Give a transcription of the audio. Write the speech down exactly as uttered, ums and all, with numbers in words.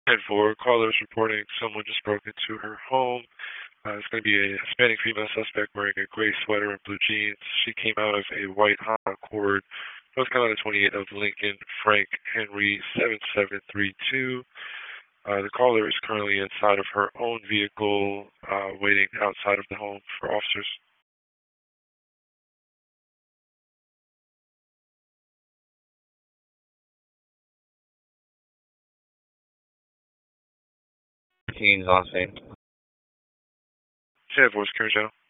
And for callers reporting someone just broke into her home. Uh, it's going to be a Hispanic female suspect wearing a gray sweater and blue jeans. She came out of a white Honda Accord, North Carolina twenty-eight of Lincoln, Frank Henry seven seven three two. Uh, the caller is currently inside of her own vehicle, uh, waiting outside of the home for officers. Teens on scene. Yeah, voice camera channel.